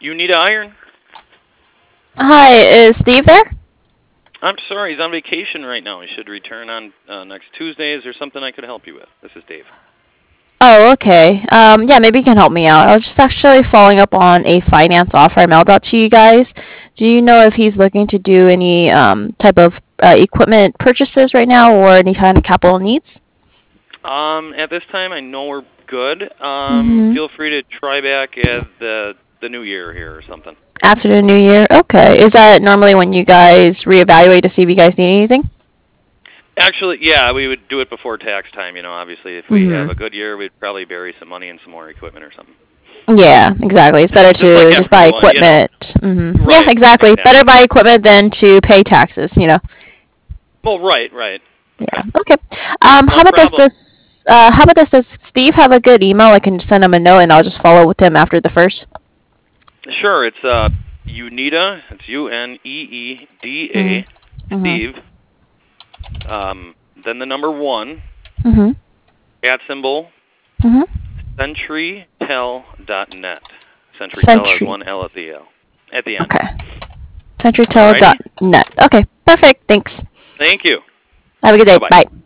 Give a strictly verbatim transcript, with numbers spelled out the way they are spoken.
You need iron? Hi, is Steve there? I'm sorry, he's on vacation right now. He should return on uh, next Tuesday. Is there something I could help you with? This is Dave. Oh, okay. Um, yeah, maybe you can help me out. I was just actually following up on a finance offer I mailed out to you guys. Do you know if he's looking to do any um, type of uh, equipment purchases right now or any kind of capital needs? Um, at this time, I know we're good. Um, Mm-hmm. feel free to try back at the the new year here or something. After the new year? Okay. Is that normally when you guys reevaluate to see if you guys need anything? Actually, yeah, we would do it before tax time. You know, obviously, if we have Mm-hmm. a good year, we'd probably bury some money in some more equipment or something. Yeah, exactly. It's better Just like to just buy everyone, you know. equipment. Mm-hmm. Yeah, Right, exactly. exactly. Better buy equipment than to pay taxes, you know. Well, right, right. Yeah. Okay. Okay. Um, how No about this? problem. Does uh, how about this? Does Steve have a good email? I can send him a note, and I'll just follow with him after the first. Sure, it's uh, Uneeda. It's U N E E D A. Mhm. Steve. Um, then the number one. Mhm. At symbol. Mhm. CentryTel dot net. CentryTel has Century. one L at the L at the end. Okay. centurytel dot Alrighty. net. Okay. Perfect. Thanks. Thank you. Have a good day. Bye bye. Bye.